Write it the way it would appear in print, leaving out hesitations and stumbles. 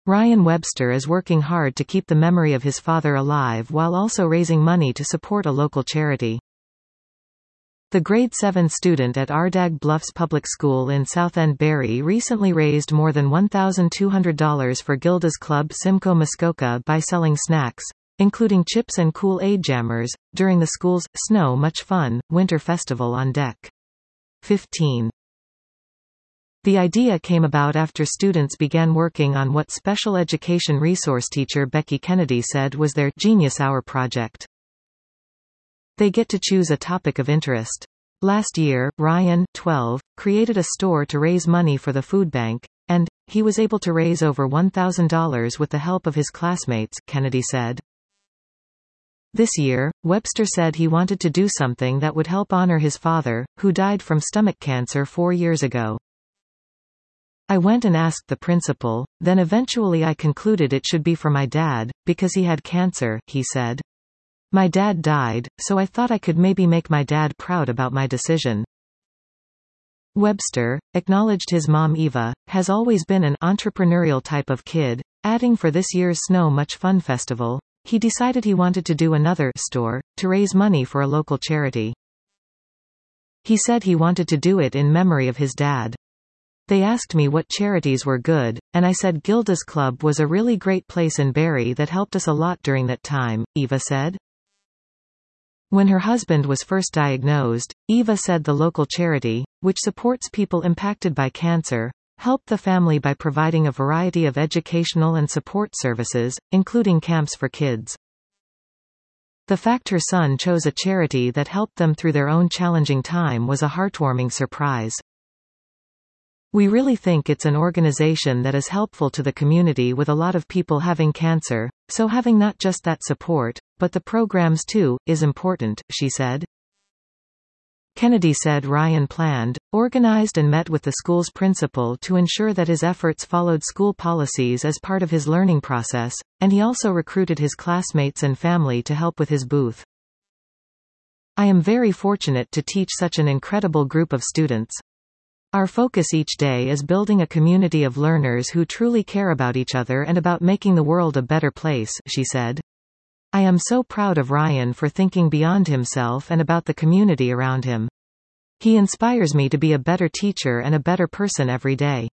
Ryan Webster is working hard to keep the memory of his father alive while also raising money to support a local charity. The grade 7 student at Ardagh Bluffs Public School in South End Barrie recently raised more than $1,200 for Gilda's club Simcoe Muskoka by selling snacks, including chips and Kool-Aid jammers, during the school's Snow Much Fun winter festival on Deck 15. The idea came about after students began working on what special education resource teacher Becky Kennedy said was their Genius Hour project. They get to choose a topic of interest. Last year, Ryan, 12, created a store to raise money for the food bank, and he was able to raise over $1,000 with the help of his classmates, Kennedy said. This year, Webster said he wanted to do something that would help honor his father, who died from stomach cancer 4 years ago. I went and asked the principal, then eventually I concluded it should be for my dad, because he had cancer, he said. My dad died, so I thought I could maybe make my dad proud about my decision. Webster acknowledged his mom Eva has always been an entrepreneurial type of kid, adding for this year's Snow Much Fun festival, he decided he wanted to do another store to raise money for a local charity. He said he wanted to do it in memory of his dad. They asked me what charities were good, and I said Gilda's Club was a really great place in Barrie that helped us a lot during that time, Eva said. When her husband was first diagnosed, Eva said the local charity, which supports people impacted by cancer, helped the family by providing a variety of educational and support services, including camps for kids. The fact her son chose a charity that helped them through their own challenging time was a heartwarming surprise. We really think it's an organization that is helpful to the community with a lot of people having cancer, so having not just that support, but the programs too, is important, she said. Kennedy said Ryan planned, organized and met with the school's principal to ensure that his efforts followed school policies as part of his learning process, and he also recruited his classmates and family to help with his booth. I am very fortunate to teach such an incredible group of students. Our focus each day is building a community of learners who truly care about each other and about making the world a better place, she said. I am so proud of Ryan for thinking beyond himself and about the community around him. He inspires me to be a better teacher and a better person every day.